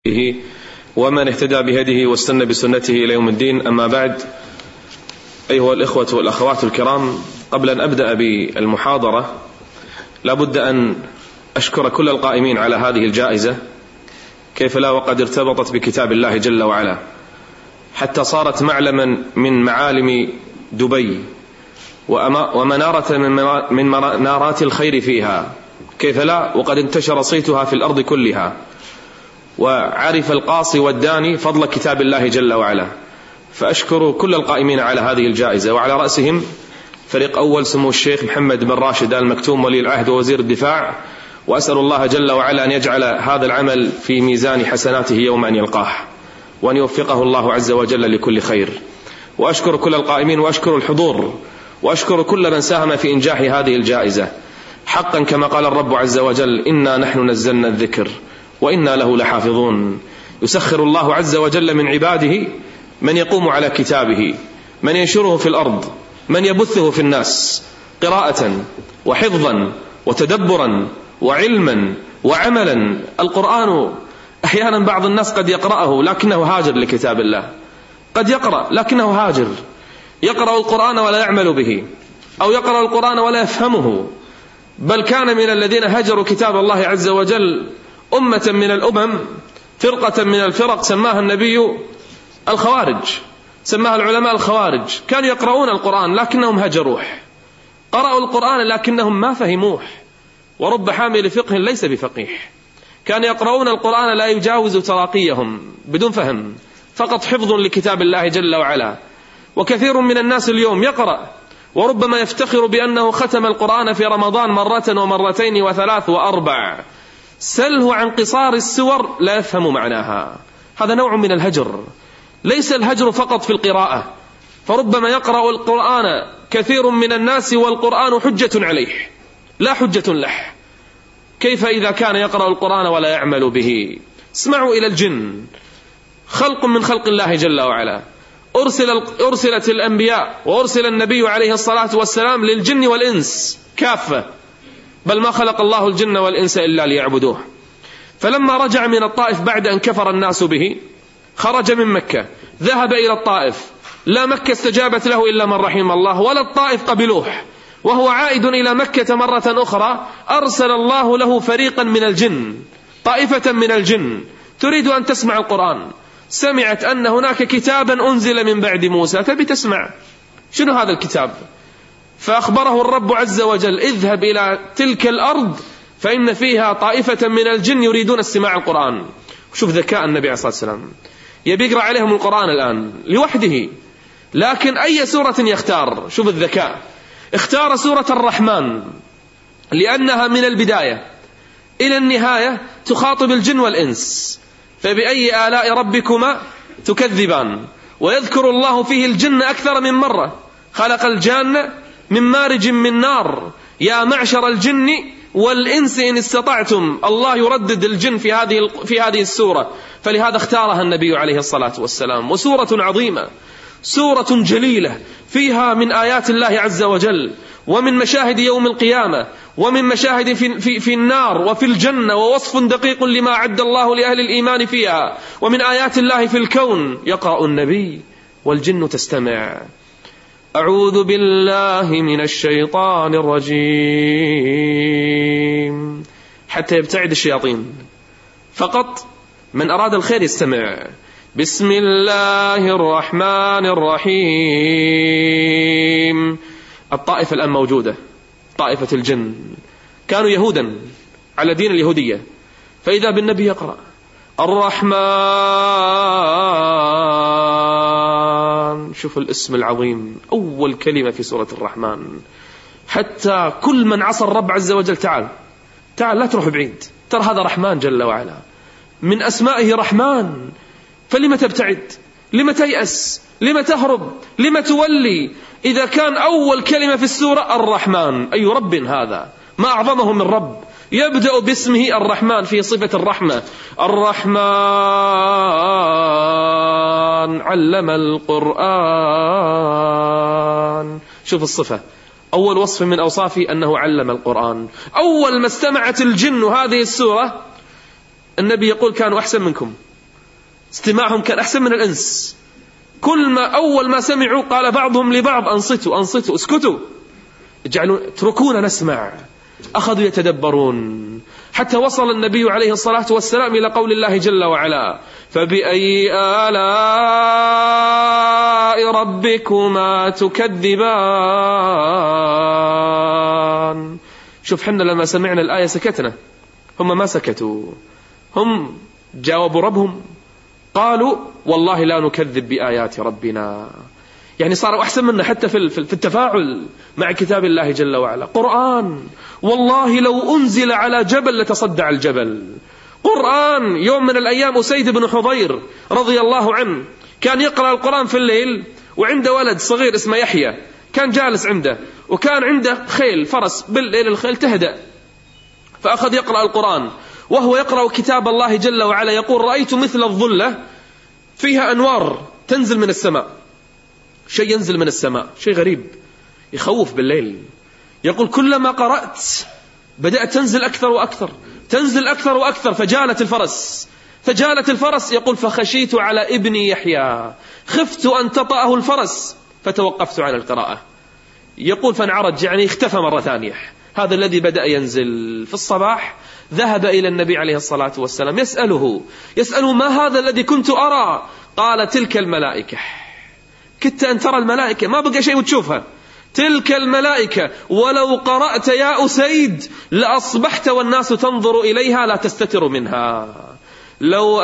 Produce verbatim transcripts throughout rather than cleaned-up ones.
ومن اهتدى بهديه واستنى بسنته إلى يوم الدين. أما بعد، أيها الإخوة والأخوات الكرام، قبل أن أبدأ بالمحاضرة لابد أن أشكر كل القائمين على هذه الجائزة، كيف لا وقد ارتبطت بكتاب الله جل وعلا حتى صارت معلما من معالم دبي ومنارة من منارات الخير فيها، كيف لا وقد انتشر صيتها في الأرض كلها، وعرف القاصي والداني فضل كتاب الله جل وعلا. فأشكر كل القائمين على هذه الجائزة، وعلى رأسهم فريق أول سمو الشيخ محمد بن راشد آل مكتوم ولي العهد ووزير الدفاع، وأسأل الله جل وعلا أن يجعل هذا العمل في ميزان حسناته يوم أن يلقاه، وأن يوفقه الله عز وجل لكل خير. وأشكر كل القائمين، وأشكر الحضور، وأشكر كل من ساهم في إنجاح هذه الجائزة. حقا كما قال الرب عز وجل: إنا نحن نزلنا الذكر وإنا له لحافظون. يسخر الله عز وجل من عباده من يقوم على كتابه، من ينشره في الأرض، من يبثه في الناس قراءة وحفظا وتدبرا وعلما وعملا. القرآن أحيانا بعض الناس قد يقرأه لكنه هاجر لكتاب الله، قد يقرأ لكنه هاجر، يقرأ القرآن ولا يعمل به، أو يقرأ القرآن ولا يفهمه. بل كان من الذين هجروا كتاب الله عز وجل أمة من الأمم، فرقة من الفرق سماها النبي الخوارج، سماها العلماء الخوارج. كانوا يقرؤون القرآن لكنهم هجروه، قرأوا القرآن لكنهم ما فهموه، ورب حامل فقه ليس بفقيه. كانوا يقرؤون القرآن لا يجاوز تراقيهم بدون فهم، فقط حفظ لكتاب الله جل وعلا. وكثير من الناس اليوم يقرأ وربما يفتخر بأنه ختم القرآن في رمضان مرة ومرتين وثلاث وأربع، سله عن قصار السور لا يفهم معناها. هذا نوع من الهجر. ليس الهجر فقط في القراءة، فربما يقرأ القرآن كثير من الناس والقرآن حجة عليه لا حجة له. كيف إذا كان يقرأ القرآن ولا يعمل به؟ اسمعوا إلى الجن، خلق من خلق الله جل وعلا. أرسل أرسلت الأنبياء وأرسل النبي عليه الصلاة والسلام للجن والإنس كافة، بل ما خلق الله الجن والإنس إلا ليعبدوه. فلما رجع من الطائف بعد أن كفر الناس به، خرج من مكة ذهب إلى الطائف، لا مكة استجابت له إلا من رحم الله، ولا الطائف قبلوه. وهو عائد إلى مكة مرة أخرى أرسل الله له فريقا من الجن، طائفة من الجن تريد أن تسمع القرآن. سمعت أن هناك كتابا أنزل من بعد موسى، تبي تسمع شنو هذا الكتاب؟ فأخبره الرب عز وجل: اذهب إلى تلك الأرض فإن فيها طائفة من الجن يريدون استماع القرآن. شوف ذكاء النبي عليه الصلاة والسلام، يبي يقرأ عليهم القرآن الآن لوحده، لكن أي سورة يختار؟ شوف الذكاء، اختار سورة الرحمن لأنها من البداية إلى النهاية تخاطب الجن والإنس. فبأي آلاء ربكما تكذبان؟ ويذكر الله فيه الجن أكثر من مرة. خلق الجان من مارج من نار، يا معشر الجن والإنس إن استطعتم. الله يردد الجن في هذه في هذه السورة، فلهذا اختارها النبي عليه الصلاة والسلام. وسورة عظيمة، سورة جليلة، فيها من آيات الله عز وجل، ومن مشاهد يوم القيامة، ومن مشاهد في, في, في النار وفي الجنة، ووصف دقيق لما أعد الله لأهل الإيمان فيها، ومن آيات الله في الكون. يقرأ النبي والجن تستمع. أعوذ بالله من الشيطان الرجيم، حتى يبتعد الشياطين، فقط من أراد الخير يستمع. بسم الله الرحمن الرحيم. الطائفة الآن موجودة، طائفة الجن، كانوا يهودا على دين اليهودية، فإذا بالنبي يقرأ الرحمن. شوف الاسم العظيم، أول كلمة في سورة الرحمن. حتى كل من عصى الرب عز وجل تعال تعال، لا تروح بعيد، ترى هذا رحمن جل وعلا، من أسمائه رحمن. فلما تبتعد؟ لما تيأس؟ لما تهرب؟ لما تولي؟ إذا كان أول كلمة في السورة الرحمن، أي رب هذا؟ ما أعظمه من رب. يبدأ باسمه الرحمن في صفة الرحمة. الرحمن علم القرآن. شوف الصفة، أول وصف من أوصافه أنه علم القرآن. أول ما استمعت الجن هذه السورة النبي يقول كانوا أحسن منكم، استماعهم كان أحسن من الإنس. كل ما أول ما سمعوا قال بعضهم لبعض أنصتوا أنصتوا اسكتوا، اجعلوا اتركونا نسمع. أخذوا يتدبرون حتى وصل النبي عليه الصلاة والسلام إلى قول الله جل وعلا: فبأي آلاء ربكما تكذبان. شوف، حنا لما سمعنا الآية سكتنا، هم ما سكتوا، هم جاوبوا ربهم قالوا والله لا نكذب بآيات ربنا. يعني صاروا أحسن منا حتى في في التفاعل مع كتاب الله جل وعلا. قرآن والله لو أنزل على جبل لتصدع الجبل. قرآن يوم من الأيام أسيد بن حضير رضي الله عنه كان يقرأ القرآن في الليل، وعنده ولد صغير اسمه يحيى كان جالس عنده، وكان عنده خيل فرس، بالليل الخيل تهدأ، فأخذ يقرأ القرآن وهو يقرأ كتاب الله جل وعلا. يقول: رأيت مثل الظلة فيها أنوار تنزل من السماء، شيء ينزل من السماء، شيء غريب يخوف بالليل. يقول: كلما قرأت بدأت تنزل أكثر وأكثر، تنزل أكثر وأكثر، فجالت الفرس فجالت الفرس. يقول: فخشيت على ابني يحيى، خفت أن تطأه الفرس فتوقفت عن القراءة. يقول: فانعرج، يعني اختفى مرة ثانية. هذا الذي بدأ ينزل في الصباح. ذهب إلى النبي عليه الصلاة والسلام يسأله يسأله ما هذا الذي كنت أرى؟ قال: تلك الملائكة. كدت أن ترى الملائكة، ما بقى شيء وتشوفها. تلك الملائكة، ولو قرأت يا أسيد لأصبحت والناس تنظر إليها لا تستتر منها. لو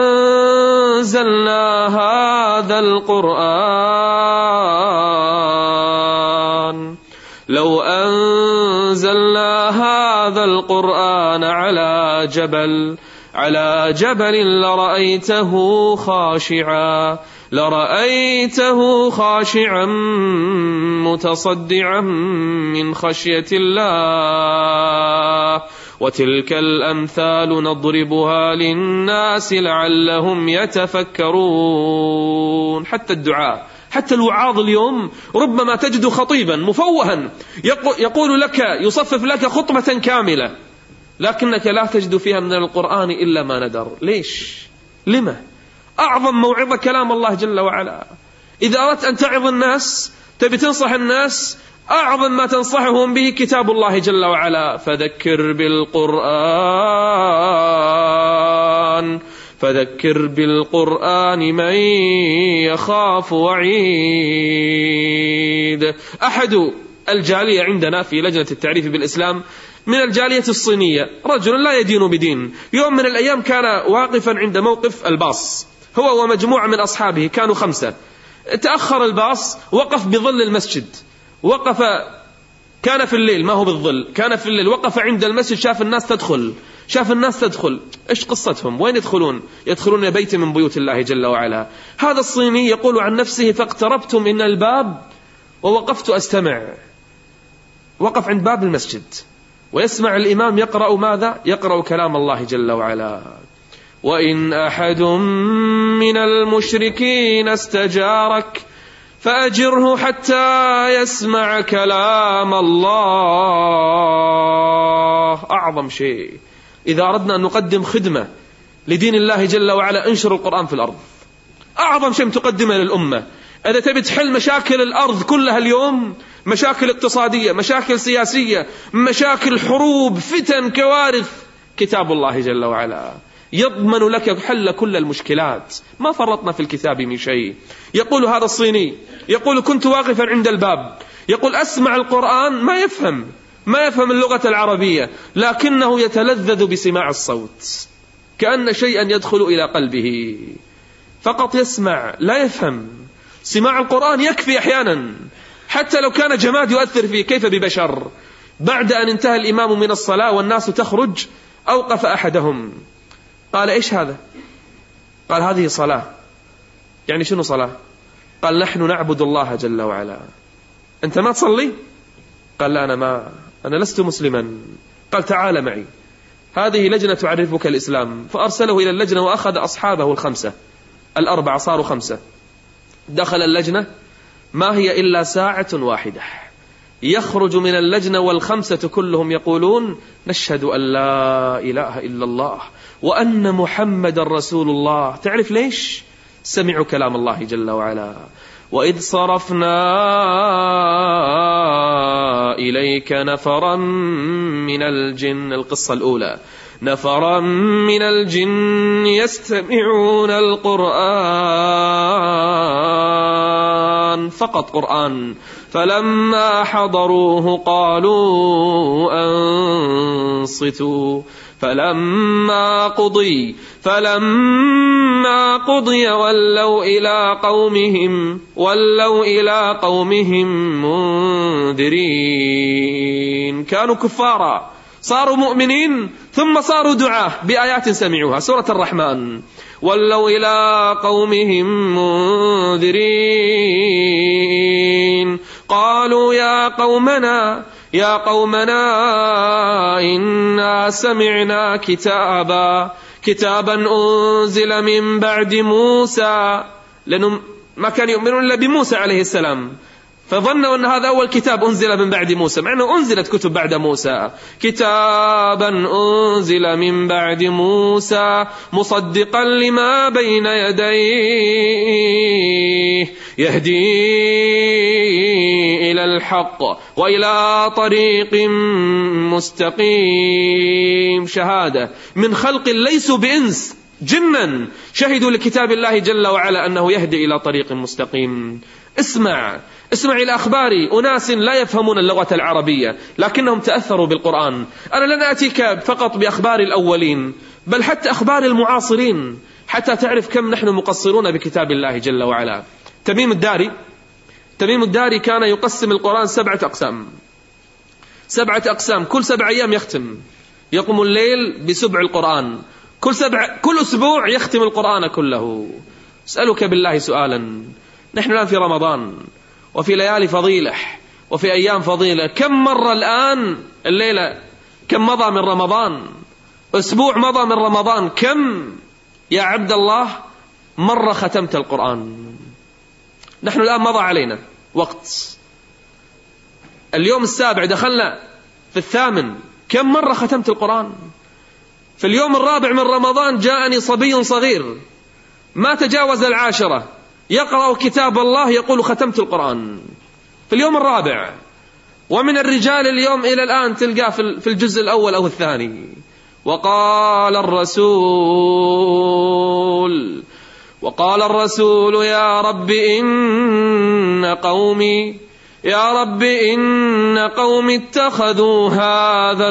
أنزلنا هذا القرآن لو أنزلنا هذا القرآن على جبل على جبل لرأيته خاشعا لرأيته خاشعا متصدعا من خشية الله. وتلك الأمثال نضربها للناس لعلهم يتفكرون. حتى الدعاء، حتى الوعاظ اليوم ربما تجد خطيبا مفوها يقول لك، يصفف لك خطبة كاملة، لكنك لا تجد فيها من القرآن إلا ما ندر. ليش؟ لما؟ أعظم موعظة كلام الله جل وعلا. إذا أردت أن تعظ الناس، تبي تنصح الناس، أعظم ما تنصحهم به كتاب الله جل وعلا. فذكر بالقرآن فذكر بالقرآن من يخاف وعيد. أحد الجالية عندنا في لجنة التعريف بالإسلام من الجالية الصينية، رجل لا يدين بدين، يوم من الأيام كان واقفا عند موقف الباص، هو ومجموعة من أصحابه، كانوا خمسة. تأخر الباص، وقف بظل المسجد، وقف، كان في الليل، ما هو بالظل، كان في الليل، وقف عند المسجد، شاف الناس تدخل شاف الناس تدخل إيش قصتهم؟ وين يدخلون؟ يدخلون بيت من بيوت الله جل وعلا. هذا الصيني يقول عن نفسه: فاقتربت من الباب ووقفت أستمع. وقف عند باب المسجد ويسمع الإمام يقرأ ماذا؟ يقرأ كلام الله جل وعلا: وإن أحد من المشركين استجارك فأجره حتى يسمع كلام الله. أعظم شيء إذا أردنا أن نقدم خدمة لدين الله جل وعلا، انشر القرآن في الأرض. أعظم شيء تقدمه للأمة. إذا تبي تحل مشاكل الأرض كلها اليوم، مشاكل اقتصادية، مشاكل سياسية، مشاكل حروب، فتن، كوارث، كتاب الله جل وعلا يضمن لك حل كل المشكلات. ما فرطنا في الكتاب من شيء. يقول هذا الصيني، يقول: كنت واقفا عند الباب، يقول: أسمع القرآن، ما يفهم ما يفهم اللغة العربية، لكنه يتلذذ بسماع الصوت، كأن شيئا يدخل إلى قلبه، فقط يسمع لا يفهم. سماع القرآن يكفي أحيانا، حتى لو كان جماد يؤثر فيه، كيف ببشر؟ بعد أن انتهى الإمام من الصلاة والناس تخرج، أوقف أحدهم قال: إيش هذا؟ قال: هذه صلاة. يعني شنو صلاة؟ قال: نحن نعبد الله جل وعلا. أنت ما تصلي؟ قال: لا، أنا ما أنا لست مسلما. قال: تعال معي، هذه لجنة تعرفك الإسلام. فأرسله إلى اللجنة وأخذ أصحابه الخمسة، الأربعة صاروا خمسة. دخل اللجنة، ما هي إلا ساعة واحدة، يخرج من اللجنة والخمسة كلهم يقولون: نشهد أن لا إله إلا الله وأن محمد رسول الله. تعرف ليش؟ سمعوا كلام الله جل وعلا. وإذ صرفنا إليك نفرا من الجن، القصة الأولى، نفرا من الجن يستمعون القرآن، فقط قرآن، فلما حضروه قالوا أنصتوا فلما قضي فلما قضي ولوا إلى قومهم ولوا إلى قومهم منذرين. كانوا كفارا، صاروا مؤمنين، ثم صاروا دعاة بآيات سمعوها. سورة الرحمن. ولوا إلى قومهم منذرين قالوا يا قومنا يا قومنا إنا سمعنا كتابا كتابا أنزل من بعد موسى، لأنهم ما كانوا يؤمنون إلا بموسى عليه السلام، فظنوا أن هذا أول كتاب أنزل من بعد موسى، مع أنه أنزلت كتب بعد موسى. كتابا أنزل من بعد موسى مصدقا لما بين يديه يهدي إلى الحق وإلى طريق مستقيم. شهادة من خلق ليسوا بإنس، جنا شهدوا لكتاب الله جل وعلا أنه يهدي إلى طريق مستقيم. اسمع اسمع إلى أخبار أناس لا يفهمون اللغة العربية لكنهم تأثروا بالقرآن. أنا لن أتيك فقط بأخبار الأولين، بل حتى أخبار المعاصرين، حتى تعرف كم نحن مقصرون بكتاب الله جل وعلا. تميم الداري تميم الداري كان يقسم القرآن سبعة أقسام سبعة أقسام كل سبع أيام يختم، يقوم الليل بسبع القرآن، كل سبع كل أسبوع يختم القرآن كله. أسألك بالله سؤالا، نحن الآن في رمضان وفي ليالي فضيلة وفي أيام فضيلة، كم مرة الآن الليلة، كم مضى من رمضان؟ أسبوع مضى من رمضان، كم يا عبد الله مرة ختمت القرآن؟ نحن الآن مضى علينا وقت، اليوم السابع دخلنا في الثامن، كم مرة ختمت القرآن؟ في اليوم الرابع من رمضان جاءني صبي صغير ما تجاوز العاشرة يقرأ كتاب الله يقول ختمت القرآن في اليوم الرابع. ومن الرجال اليوم إلى الآن تلقاه في الجزء الأول أو الثاني. وقال الرسول وقال الرسول يا رب إن قومي يا رب إن قومي اتخذوا هذا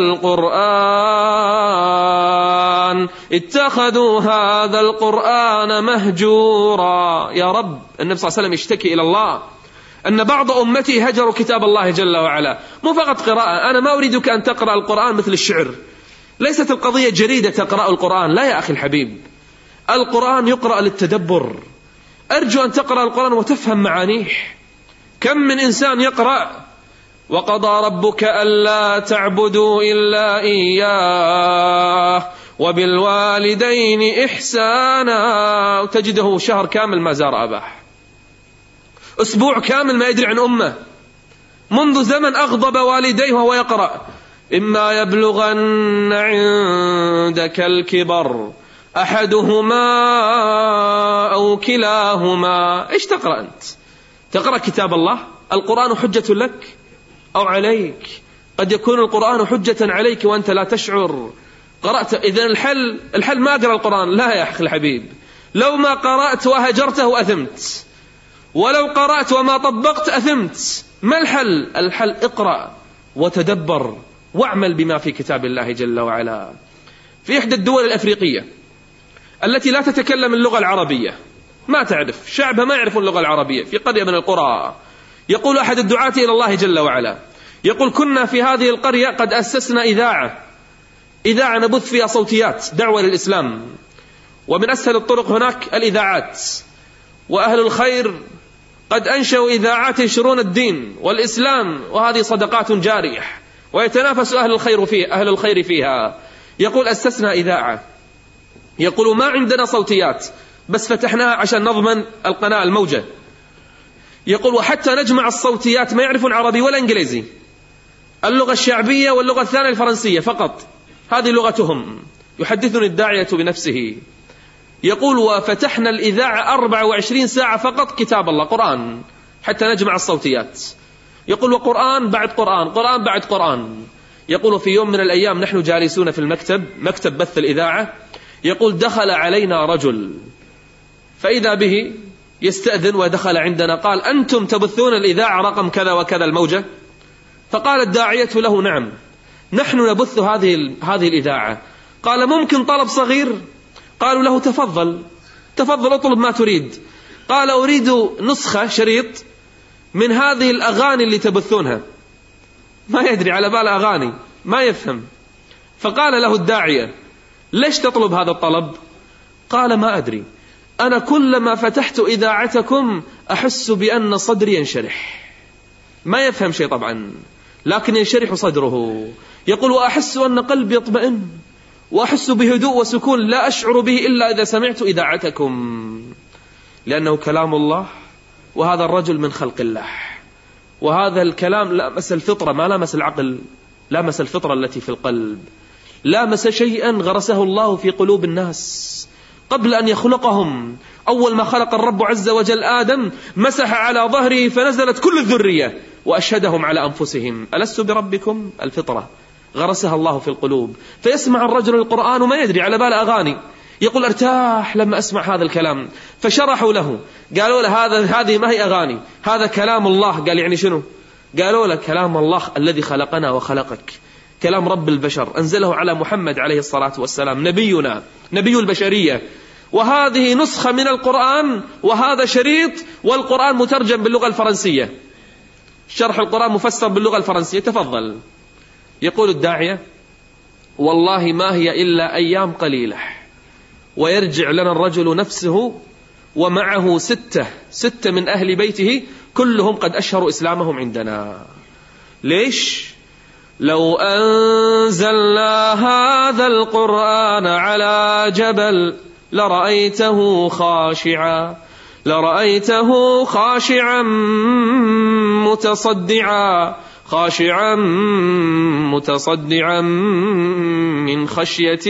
القرآن اتخذوا هذا القرآن مهجورا. يا رب، النبي صلى الله عليه وسلم يشتكي إلى الله أن بعض أمتي هجروا كتاب الله جل وعلا. مو فقط قراءة، أنا ما أريدك أن تقرأ القرآن مثل الشعر، ليست القضية جريدة تقرأ القرآن، لا يا أخي الحبيب، القرآن يقرأ للتدبر. أرجو أن تقرأ القرآن وتفهم معانيه. كم من إنسان يقرأ وقضى ربك ألا تعبدوا إلا إياه وبالوالدين إحسانا، وتجده شهر كامل ما زار أباه، أسبوع كامل ما يدري عن أمه، منذ زمن أغضب والديه وهو يقرأ إما يبلغن عندك الكبر أحدهما أو كلاهما. إيش تقرأ أنت؟ تقرأ كتاب الله؟ القرآن حجة لك أو عليك؟ قد يكون القرآن حجة عليك وأنت لا تشعر. قرأت، إذن الحل الحل ما أقرأ القرآن، لا يا أخي الحبيب، لو ما قرأت وهجرته أثمت، ولو قرأت وما طبقت أثمت. ما الحل؟ الحل اقرأ وتدبر واعمل بما في كتاب الله جل وعلا. في إحدى الدول الأفريقية التي لا تتكلم اللغة العربية، ما تعرف شعبها ما يعرفون اللغة العربية، في قرية من القرى، يقول أحد الدعاة إلى الله جل وعلا، يقول كنا في هذه القرية قد أسسنا إذاعة إذاعة نبث فيها صوتيات دعوة للإسلام، ومن أسهل الطرق هناك الإذاعات، وأهل الخير قد أنشأوا إذاعات ينشرون الدين والإسلام، وهذه صدقات جارية ويتنافس أهل الخير فيها أهل الخير فيها. يقول أسسنا إذاعة، يقول ما عندنا صوتيات بس فتحناها عشان نضمن القناة الموجة. يقول وحتى نجمع الصوتيات ما يعرفون عربي ولا إنجليزي، اللغة الشعبية واللغة الثانية الفرنسية فقط، هذه لغتهم. يحدثني الداعية بنفسه يقول: وفتحنا الإذاعة أربع وعشرين ساعة فقط كتاب الله قرآن حتى نجمع الصوتيات. يقول: وقرآن بعد قرآن، قرآن بعد قرآن. يقول: في يوم من الأيام نحن جالسون في المكتب، مكتب بث الإذاعة، يقول: دخل علينا رجل فإذا به يستأذن ودخل عندنا، قال: أنتم تبثون الإذاعة رقم كذا وكذا الموجة؟ فقال الداعية له: نعم، نحن نبث هذه هذه الإذاعة. قال: ممكن طلب صغير؟ قالوا له: تفضل تفضل اطلب ما تريد. قال: أريد نسخة شريط من هذه الأغاني اللي تبثونها. ما يدري، على بال أغاني، ما يفهم. فقال له الداعية: ليش تطلب هذا الطلب؟ قال: ما أدري، أنا كلما فتحت إذاعتكم أحس بأن صدري ينشرح. ما يفهم شيء طبعا، لكن ينشرح صدره. يقول: وأحس أن قلبي يطمئن، وأحس بهدوء وسكون لا أشعر به إلا إذا سمعت إذاعتكم، لأنه كلام الله، وهذا الرجل من خلق الله، وهذا الكلام لامس الفطرة، ما لامس العقل، لامس الفطرة التي في القلب، لامس شيئا غرسه الله في قلوب الناس قبل أن يخلقهم. أول ما خلق الرب عز وجل آدم مسح على ظهره فنزلت كل الذرية وأشهدهم على أنفسهم: ألست بربكم؟ الفطرة غرسها الله في القلوب. فيسمع الرجل القرآن وما يدري، على بال أغاني. يقول: ارتاح لما أسمع هذا الكلام. فشرحوا له، قالوا له: هذا هذه ما هي أغاني، هذا كلام الله. قال: يعني شنو؟ قالوا له: كلام الله الذي خلقنا وخلقك، كلام رب البشر أنزله على محمد عليه الصلاة والسلام، نبينا، نبي البشرية، وهذه نسخة من القرآن، وهذا شريط، والقرآن مترجم باللغة الفرنسية، شرح القرآن مفسر باللغة الفرنسية، تفضل. يقول الداعية: والله ما هي إلا أيام قليلة ويرجع لنا الرجل نفسه ومعه ستة ستة من أهل بيته كلهم قد أشهروا إسلامهم عندنا. ليش؟ لو أنزلنا هذا القرآن على جبل لرأيته خاشعا لرأيته خاشعا متصدعا خاشعا متصدعا من خشية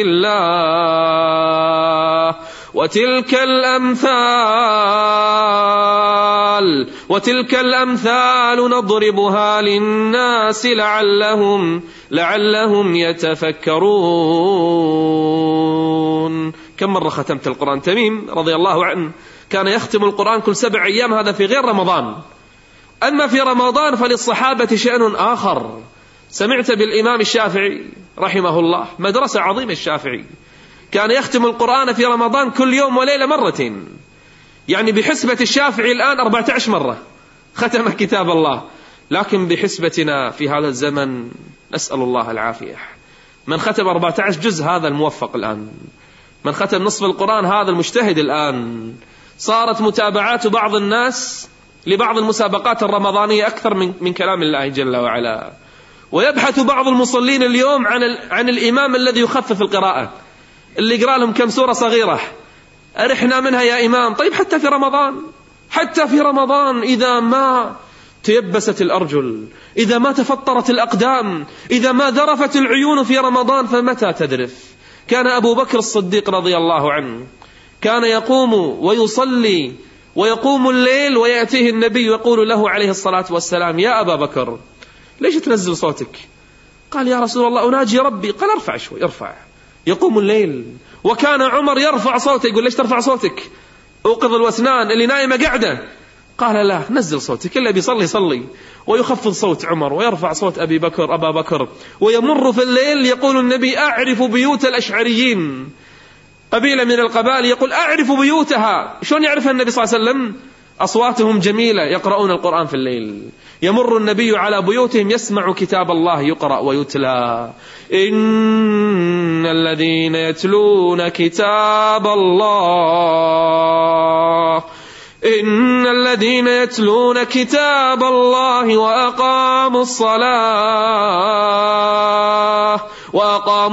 الله. وتلك الأمثال وتلك الأمثال نضربها للناس لعلهم لعلهم يتفكرون. كم مرة ختمت القرآن؟ تميم رضي الله عنه كان يختم القرآن كل سبع أيام، هذا في غير رمضان. أما في رمضان فللصحابة شأن آخر. سمعت بالإمام الشافعي رحمه الله، مدرسة عظيمة الشافعي، كان يختم القرآن في رمضان كل يوم وليلة مرتين، يعني بحسبة الشافعي الآن أربعة عشر مرة ختم كتاب الله. لكن بحسبتنا في هذا الزمن نسأل الله العافية، من ختم أربعة عشر جزء هذا الموفق الآن، من ختم نصف القرآن هذا المجتهد الآن. صارت متابعات بعض الناس لبعض المسابقات الرمضانية أكثر من من كلام الله جل وعلا. ويبحث بعض المصلين اليوم عن عن الإمام الذي يخفف القراءة، اللي يقرأ لهم كم سورة صغيرة، أرحنا منها يا إمام. طيب حتى في رمضان، حتى في رمضان إذا ما تيبست الأرجل، إذا ما تفطرت الأقدام، إذا ما ذرفت العيون في رمضان، فمتى تذرف؟ كان أبو بكر الصديق رضي الله عنه كان يقوم ويصلي ويقوم الليل ويأتيه النبي يقول له عليه الصلاة والسلام: يا أبا بكر ليش تنزل صوتك؟ قال: يا رسول الله أناجي ربي. قال: ارفع شوي، ارفع. يقوم الليل. وكان عمر يرفع صوته، يقول: ليش ترفع صوتك؟ أوقظ الوسنان، اللي نايمة قاعدة. قال: لا، نزل صوتك، إلا بيصلي صلي. ويخفض صوت عمر ويرفع صوت أبي بكر أبا بكر. ويمر في الليل يقول النبي: أعرف بيوت الأشعريين، قبيلة من القبائل، يقول: أعرف بيوتها. شلون يعرفها النبي صلى الله عليه وسلم؟ أصواتهم جميلة، يقرؤون القرآن في الليل. يمر النبي على بيوتهم يسمع كتاب الله يقرأ ويتلى: إن الذين يتلون كتاب الله إن الذين يتلون كتاب الله وأقاموا الصلاة وأقاموا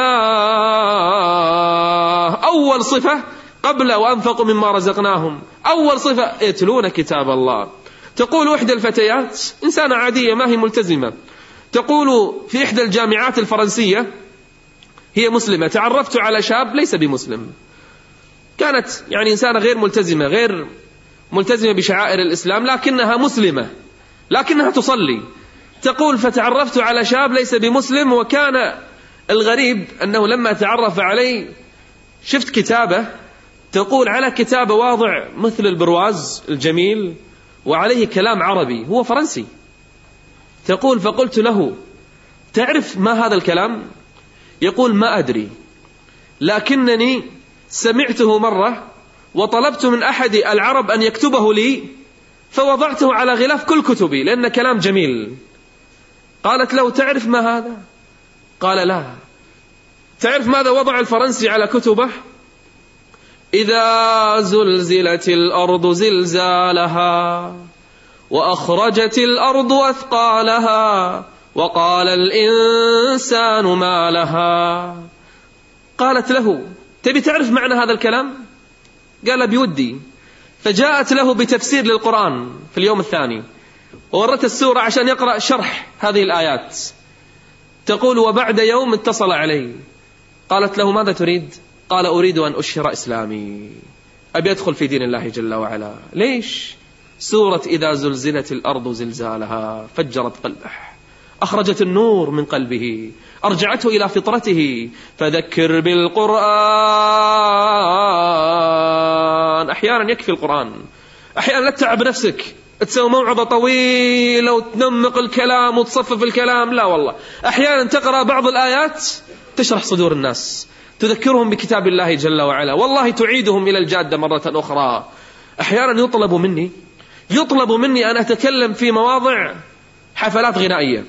الصلاة أول صفة قبل وأنفقوا مما رزقناهم، أول صفة يتلون كتاب الله. تقول إحدى الفتيات، إنسانة عادية ما هي ملتزمة، تقول في إحدى الجامعات الفرنسية، هي مسلمة. تعرفت على شاب ليس بمسلم، كانت يعني إنسانة غير ملتزمة، غير ملتزمة بشعائر الإسلام، لكنها مسلمة، لكنها تصلي. تقول فتعرفت على شاب ليس بمسلم، وكان الغريب أنه لما تعرف علي شفت كتابة، تقول على كتابة واضع مثل البرواز الجميل وعليه كلام عربي، هو فرنسي. تقول فقلت له تعرف ما هذا الكلام؟ يقول ما أدري، لكنني سمعته مرة وطلبت من أحد العرب أن يكتبه لي فوضعته على غلاف كل كتبي لأن كلام جميل. قالت له تعرف ما هذا؟ قال لا. تعرف ماذا وضع الفرنسي على كتبه؟ إذا زلزلت الأرض زلزالها وأخرجت الأرض أثقالها وقال الإنسان ما لها. قالت له تبي تعرف معنى هذا الكلام؟ قال بودي. فجاءت له بتفسير للقرآن في اليوم الثاني، وورت السورة عشان يقرأ شرح هذه الآيات. تقول وبعد يوم اتصل علي، قالت له ماذا تريد؟ قال أريد أن أشهر إسلامي، أبي أدخل في دين الله جل وعلا. ليش؟ سورة إذا زلزلت الأرض زلزالها فجرت قلبه، أخرجت النور من قلبه، أرجعته إلى فطرته. فذكر بالقرآن. أحيانا يكفي القرآن، أحيانا لا تتعب نفسك تسوي موعظة طويلة وتنمق الكلام وتصفف الكلام، لا والله. أحيانا تقرأ بعض الآيات تشرح صدور الناس، تذكرهم بكتاب الله جل وعلا، والله تعيدهم إلى الجادة مرة أخرى. أحيانا يطلب مني يطلب مني أن أتكلم في مواضع حفلات غنائية،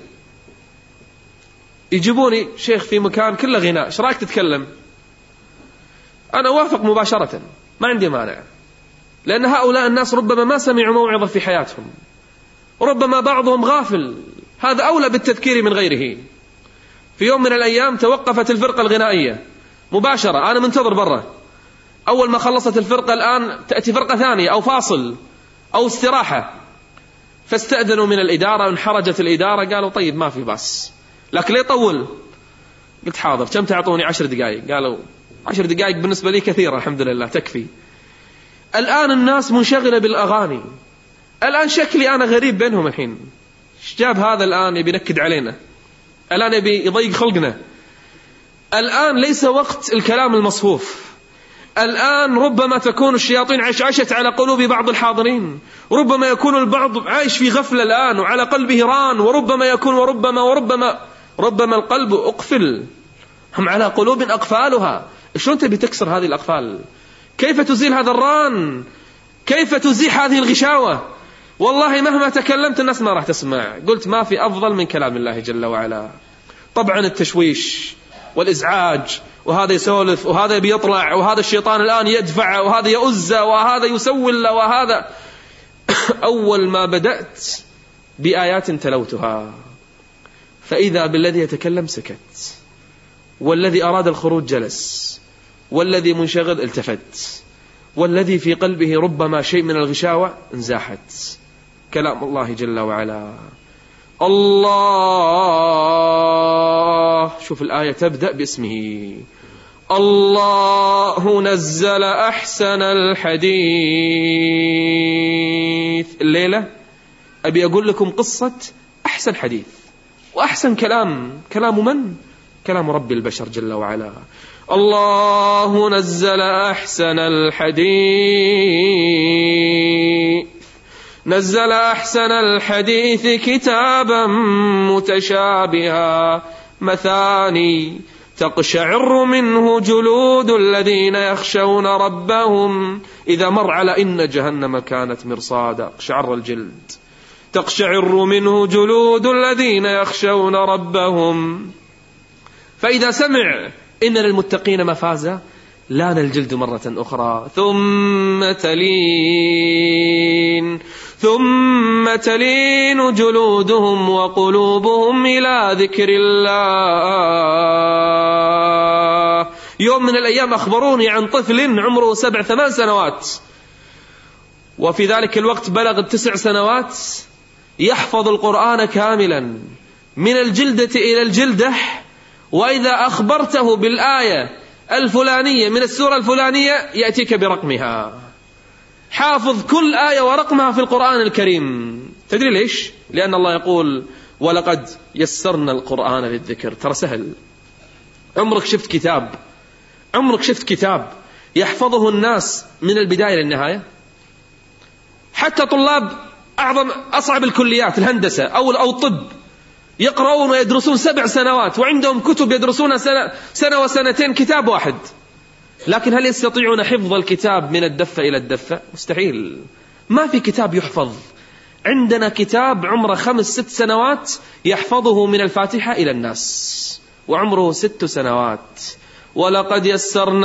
يجيبوني شيخ في مكان كله غناء، ايش رايك تتكلم؟ أنا وافق مباشرة، ما عندي مانع، لأن هؤلاء الناس ربما ما سمعوا موعظة في حياتهم، ربما بعضهم غافل، هذا أولى بالتذكير من غيره. في يوم من الأيام توقفت الفرقة الغنائية مباشرة، أنا منتظر برا، أول ما خلصت الفرقة الآن تأتي فرقة ثانية أو فاصل أو استراحة، فاستأذنوا من الإدارة وانحرجت الإدارة، قالوا طيب ما في باس، لكن ليه طول؟ قلت حاضر، كم تعطوني؟ عشر دقائق. قالوا عشر دقائق بالنسبة لي كثيرة، الحمد لله تكفي. الآن الناس منشغلة بالأغاني، الآن شكلي أنا غريب بينهم. الحين ايش جاب هذا الآن يبي ينكد علينا، الآن يبي يضيق خلقنا. الآن ليس وقت الكلام المصفوف، الآن ربما تكون الشياطين عشعشت على قلوب بعض الحاضرين، ربما يكون البعض عايش في غفلة الآن وعلى قلبه ران، وربما يكون وربما وربما ربما القلب أقفل، هم على قلوب أقفالها. شلون تبي تكسر هذه الأقفال؟ كيف تزيل هذا الران؟ كيف تزيح هذه الغشاوة؟ والله مهما تكلمت الناس ما راح تسمع. قلت ما في أفضل من كلام الله جل وعلا. طبعا التشويش والإزعاج، وهذا يسولف وهذا بيطلع وهذا الشيطان الآن يدفع وهذا يؤذى وهذا يسول له وهذا. أول ما بدأت بآيات تلوتها فإذا بالذي يتكلم سكت، والذي أراد الخروج جلس، والذي منشغل التفت، والذي في قلبه ربما شيء من الغشاوة انزاحت. كلام الله جل وعلا. الله، شوف الآية تبدأ باسمه، الله نزل أحسن الحديث. الليلة أبي أقول لكم قصة أحسن حديث وأحسن كلام. كلام من؟ كلام رب البشر جل وعلا. الله نزل أحسن الحديث نزل أحسن الحديث كتابا متشابها مثاني تقشعر منه جلود الذين يخشون ربهم إذا مر على إن جهنم كانت مرصادا. اقشعر الجلد، تقشعر منه جلود الذين يخشون ربهم. فإذا سمع إن للمتقين مفازا لان الجلد مرة أخرى. ثم تلين ثم تلين جلودهم وقلوبهم إلى ذكر الله. يوم من الأيام أخبروني عن طفل عمره سبع ثمان سنوات، وفي ذلك الوقت بلغ التسع سنوات، يحفظ القرآن كاملا من الجلدة إلى الجلدة، وإذا أخبرته بالآية الفلانية من السورة الفلانية يأتيك برقمها. حافظ كل آية ورقمها في القرآن الكريم. تدري ليش؟ لأن الله يقول ولقد يسرنا القرآن للذكر. ترى سهل. عمرك شفت كتاب عمرك شفت كتاب يحفظه الناس من البداية للنهاية؟ حتى طلاب أعظم أصعب الكليات الهندسة أو أو الطب يقرؤون ويدرسون سبع سنوات وعندهم كتب يدرسون سنة, سنة وسنتين كتاب واحد، لكن هل يستطيعون حفظ الكتاب من الدفة إلى الدفة؟ مستحيل. ما في كتاب يحفظ. عندنا كتاب عمره خمس ست سنوات يحفظه من الفاتحة إلى الناس وعمره ست سنوات. ولقد يسرنا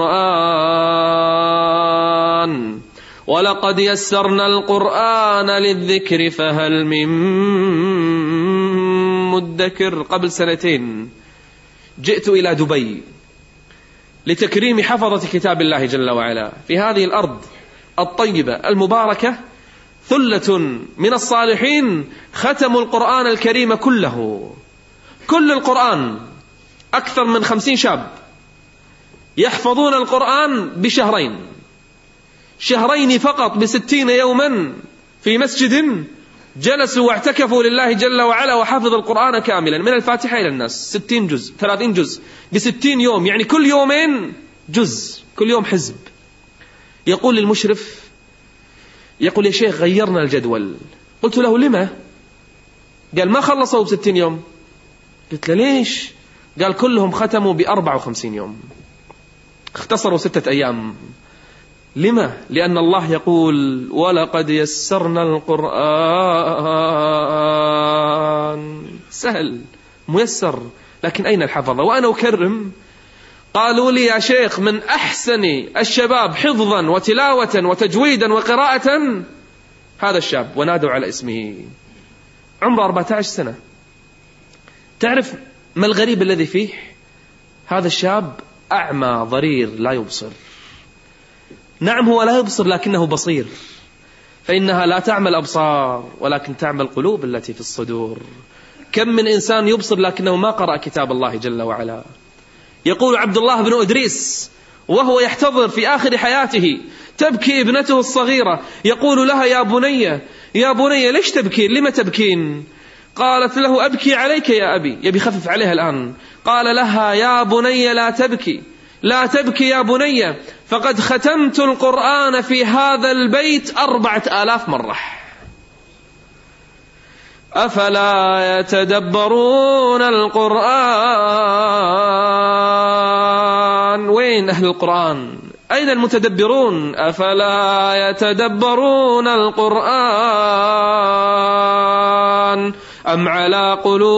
القرآن ولقد يسرنا القرآن للذكر فهل من مدكر. قبل سنتين جئت إلى دبي لتكريم حفظة كتاب الله جل وعلا. في هذه الأرض الطيبة المباركة ثلة من الصالحين ختموا القرآن الكريم كله، كل القرآن، أكثر من خمسين شاب يحفظون القرآن بشهرين شهرين فقط بستين يوما في مسجد جلسوا واعتكفوا لله جل وعلا وحفظ القرآن كاملا من الفاتحة إلى الناس. ستين جزء ثلاثين جزء بستين يوم، يعني كل يومين جزء، كل يوم حزب. يقول للمشرف، يقول يا شيخ غيرنا الجدول. قلت له لما؟ قال ما خلصوا بستين يوم. قلت له ليش؟ قال كلهم ختموا بأربع وخمسين يوم، اختصروا ستة أيام. لما؟ لأن الله يقول ولقد يسرنا القرآن. سهل ميسر، لكن أين الحفظة؟ وأنا أكرم. قالوا لي يا شيخ من أحسن الشباب حفظا وتلاوة وتجويدا وقراءة هذا الشاب، ونادوا على اسمه، عمره أربعة عشر سنة. تعرف ما الغريب الذي فيه؟ هذا الشاب أعمى ضرير لا يبصر. نعم هو لا يبصر لكنه بصير، فإنها لا تعمى الأبصار ولكن تعمى القلوب التي في الصدور. كم من إنسان يبصر لكنه ما قرأ كتاب الله جل وعلا. يقول عبد الله بن أدريس وهو يحتضر في آخر حياته تبكي ابنته الصغيرة، يقول لها يا بني يا بني ليش تبكين؟ لما تبكين؟ قالت له أبكي عليك يا أبي. يبي خفف عليها الآن. قال لها يا بني لا تبكي لا تبكي يا بني، فقد ختمت القرآن في هذا البيت أربعة آلاف مرة. أفلا يتدبرون القرآن؟ وين أهل القرآن؟ أين المتدبرون؟ أفلا يتدبرون القرآن أم على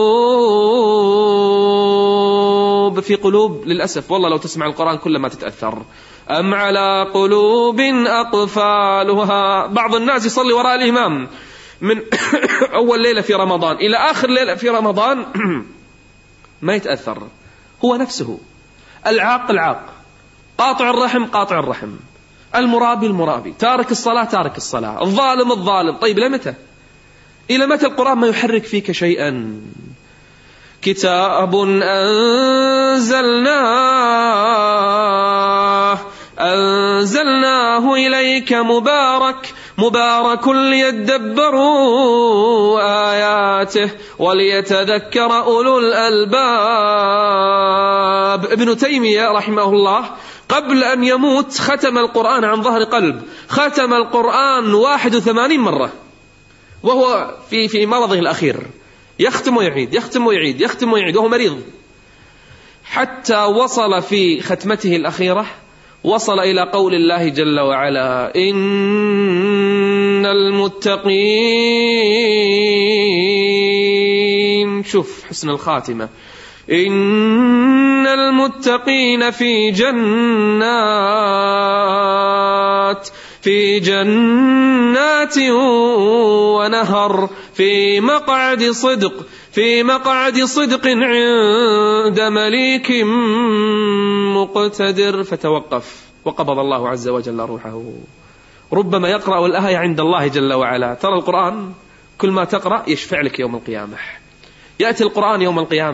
قلوب؟ في قلوب للأسف والله لو تسمع القرآن كل ما تتأثر. أم على قلوب أقفالها. بعض الناس يصلي وراء الإمام من أول ليلة في رمضان إلى آخر ليلة في رمضان ما يتأثر، هو نفسه. العاق العاق، قاطع الرحم قاطع الرحم، المرابي المرابي، تارك الصلاة تارك الصلاة، الظالم الظالم. طيب لمتى؟ إلى متى القرآن ما يحرك فيك شيئا؟ كتاب أنزلناه أنزلناه إليك مبارك مبارك ليدبروا آياته وليتذكر أولو الألباب. ابن تيمية رحمه الله قبل أن يموت ختم القرآن عن ظهر قلب، ختم القرآن واحد وثمانين مرة وهو في في مرضه الأخير، يختم ويعيد يختم ويعيد يختم ويعيد وهو مريض، حتى وصل في ختمته الأخيرة وصل إلى قول الله جل وعلا إن المتقين، شوف حسن الخاتمة، إن المتقين في جنات في جنات ونهر في مقعد صدق في مقعد صدق عند مليك مقتدر. فتوقف وقبض الله عز وجل روحه. ربما يقرأ الآية عند الله جل وعلا. ترى القرآن كل ما تقرأ يشفع لك يوم القيامة. يأتي القرآن يوم القيامة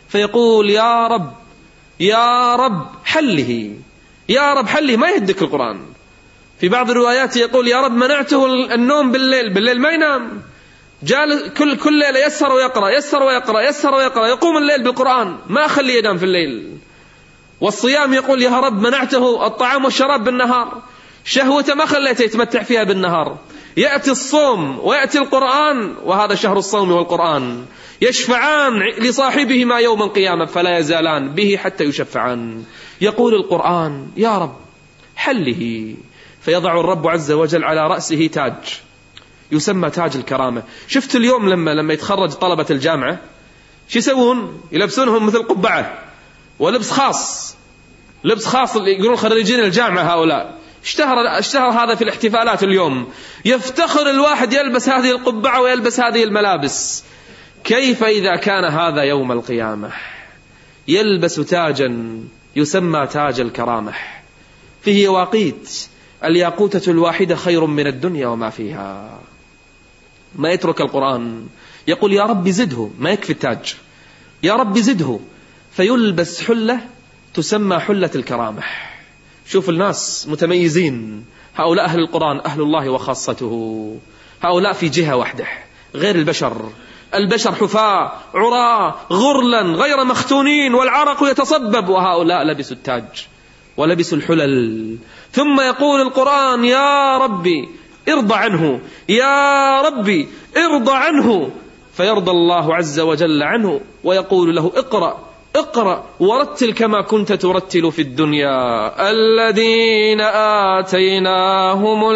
فيقول يا رب يا رب حله، يا رب حله، ما يهدك القرآن. في بعض الروايات يقول يا رب منعته النوم بالليل، بالليل ما ينام، جال كل كل ليلة يسر ويقرأ يسر ويقرأ يسر ويقرأ، يقوم الليل بالقرآن، ما أخليه ينام في الليل. والصيام يقول يا رب منعته الطعام والشراب بالنهار، شهوته ما خليته يتمتع فيها بالنهار. يأتي الصوم ويأتي القرآن، وهذا شهر الصوم والقرآن، يشفعان لصاحبهما يوم القيامة فلا يزالان به حتى يشفعان. يقول القرآن يا رب حله، فيضع الرب عز وجل على رأسه تاج يسمى تاج الكرامة. شفت اليوم لما لما يتخرج طلبة الجامعة شو يسوون؟ يلبسونهم مثل قبعة ولبس خاص، لبس خاص يقولون خريجين الجامعة هؤلاء. اشتهر اشتهر هذا في الاحتفالات اليوم، يفتخر الواحد يلبس هذه القبعة ويلبس هذه الملابس. كيف إذا كان هذا يوم القيامة؟ يلبس تاجا يسمى تاج الكرامة، فيه يواقيت، الياقوتة الواحدة خير من الدنيا وما فيها. ما يترك القرآن، يقول يا رب زده، ما يكفي التاج، يا رب زده، فيلبس حلة تسمى حلة الكرامة. شوف الناس متميزين، هؤلاء أهل القرآن، أهل الله وخاصته، هؤلاء في جهة واحدة غير البشر. البشر حفاة عراة غرلا غير مختونين والعرق يتصبب، وهؤلاء لبسوا التاج ولبسوا الحلل. ثم يقول القرآن يا ربي ارضى عنه، يا ربي ارضى عنه، فيرضى الله عز وجل عنه ويقول له اقرأ اقرأ ورتل كما كنت ترتل في الدنيا. الذين آتيناهم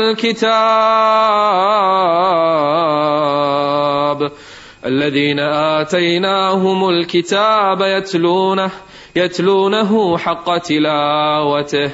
الكتاب الذين آتيناهم الكتاب يتلونه يتلونه حق تلاوته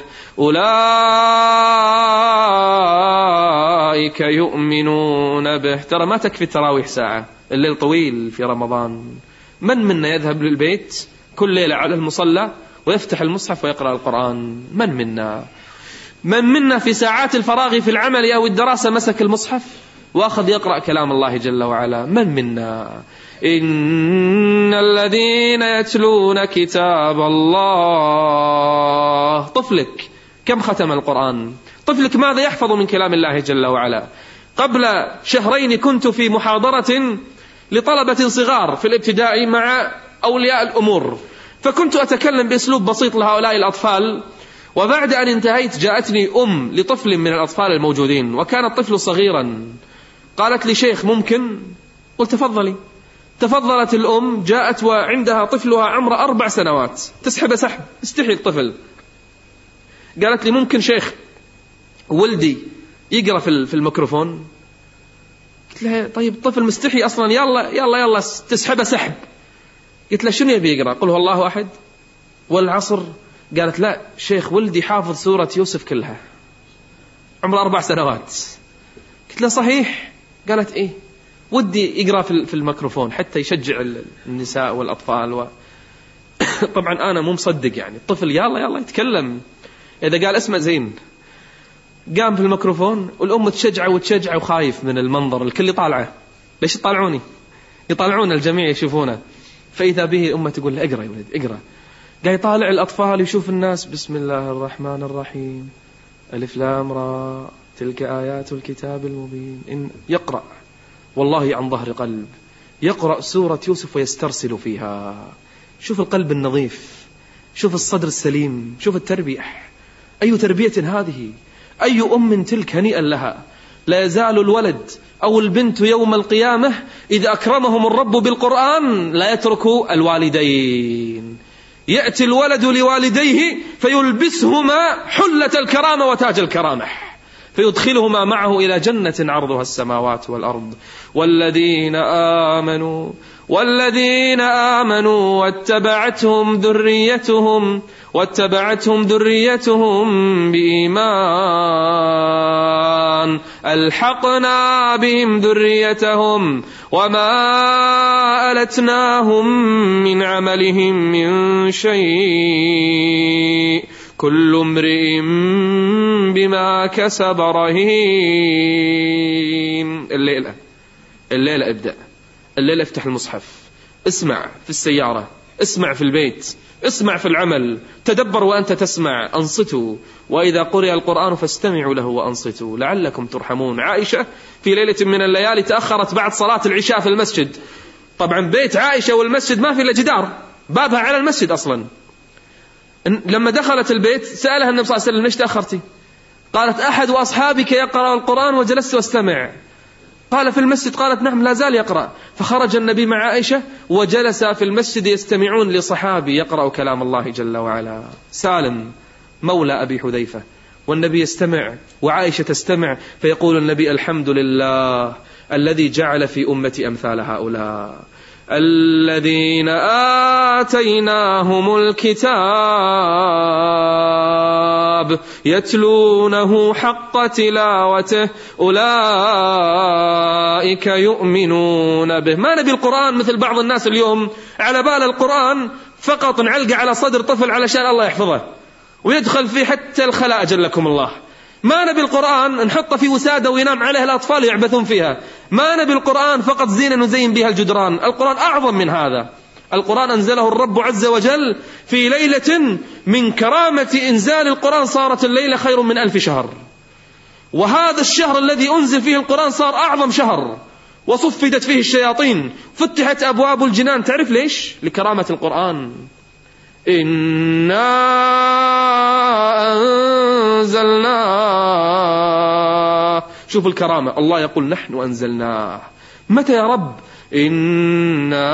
أولئك يؤمنون به. ترى ما تكفي التراويح ساعة، الليل طويل في رمضان. من منا يذهب للبيت كل ليلة على المصلى ويفتح المصحف ويقرأ القرآن؟ من منا من منا في ساعات الفراغ في العمل أو الدراسة مسك المصحف وأخذ يقرأ كلام الله جل وعلا؟ من منا؟ إن الذين يتلون كتاب الله. طفلك كم ختم القرآن؟ طفلك ماذا يحفظ من كلام الله جل وعلا؟ قبل شهرين كنت في محاضرة لطلبة صغار في الابتدائي مع أولياء الأمور، فكنت أتكلم بأسلوب بسيط لهؤلاء الأطفال، وبعد أن انتهيت جاءتني أم لطفل من الأطفال الموجودين وكان الطفل صغيرا، قالت لي شيخ ممكن؟ قلت تفضلي. تفضلت الأم، جاءت وعندها طفلها عمره أربع سنوات، تسحب سحب استحي الطفل، قالت لي ممكن شيخ ولدي يقرأ في الميكروفون؟ قلت لها طيب الطفل مستحي أصلا، يلا يلا يلا تسحبه سحب. قلت لها شنو يبي يقرأ؟ قل هو الله أحد والعصر. قالت لا شيخ ولدي حافظ سورة يوسف كلها، عمره أربع سنوات. قلت لها صحيح؟ قالت إيه ودي يقرأ في الميكروفون حتى يشجع النساء والأطفال و... طبعا أنا مو مصدق، يعني الطفل يلا يلا يتكلم، إذا قال اسمع زين. قام في الميكروفون والأم تشجعه وتشجعه وخايف من المنظر، الكل يطالعه، ليش يطالعوني؟ يطالعون الجميع يشوفونه. فإذا به أمه تقول له اقرأ يا ولد اقرأ. قاعد يطالع الأطفال يشوف الناس، بسم الله الرحمن الرحيم ألف لام را تلك آيات الكتاب المبين. إن يقرأ والله عن ظهر قلب، يقرأ سورة يوسف ويسترسل فيها. شوف القلب النظيف، شوف الصدر السليم، شوف التربية. أي تربية هذه؟ أي أم تلك هنيئا لها. لا يزال الولد أو البنت يوم القيامة إذا أكرمهم الرب بالقرآن لا يتركوا الوالدين. يأتي الولد لوالديه فيلبسهما حلة الكرامة وتاج الكرامة، فيدخلهما معه إلى جنة عرضها السماوات والأرض. والذين آمنوا والذين آمنوا واتبعتهم ذريتهم واتبعتهم ذريتهم بإيمان ألحقنا بهم ذريتهم وما ألتناهم من عملهم من شيء كل امرئ بما كسب رهين. الليلة الليلة ابدأ، الليلة افتح المصحف، اسمع في السيارة، اسمع في البيت، اسمع في العمل، تدبر وأنت تسمع، أنصتوا وإذا قرئ القرآن فاستمعوا له وأنصتوا لعلكم ترحمون. عائشة في ليلة من الليالي تأخرت بعد صلاة العشاء في المسجد. طبعا بيت عائشة والمسجد ما في إلا جدار، بابها على المسجد أصلا. لما دخلت البيت سألها النبي صلى الله عليه وسلم: ليش تأخرتي؟ قالت: أحد أصحابك يقرأ القرآن وجلست واستمع. قال: في المسجد؟ قالت: نعم لا زال يقرأ. فخرج النبي مع عائشة وجلس في المسجد يستمعون لصحابي يقرأ كلام الله جل وعلا. سالم مولى أبي حذيفة، والنبي يستمع وعائشة تستمع، فيقول النبي: الحمد لله الذي جعل في أمتي أمثال هؤلاء الذين آتيناهم الكتاب يتلونه حق تلاوته أولئك يؤمنون به. ما نبي القرآن مثل بعض الناس اليوم على بال القرآن فقط نعلقه على صدر طفل علشان الله يحفظه ويدخل فيه حتى الخلاء جلكم الله. ما نبي القرآن نحطه في وسادة وينام عليه الأطفال يعبثون فيها. ما نبي القرآن فقط زينة نزين بها الجدران. القرآن أعظم من هذا. القرآن أنزله الرب عز وجل في ليلة من كرامة إنزال القرآن صارت الليلة خير من ألف شهر، وهذا الشهر الذي أنزل فيه القرآن صار أعظم شهر، وصفدت فيه الشياطين، فتحت أبواب الجنان. تعرف ليش؟ لكرامة القرآن. إنا أنزلناه. شوف الكرامة، الله يقول: نحن أنزلناه. متى يا رب؟ إنا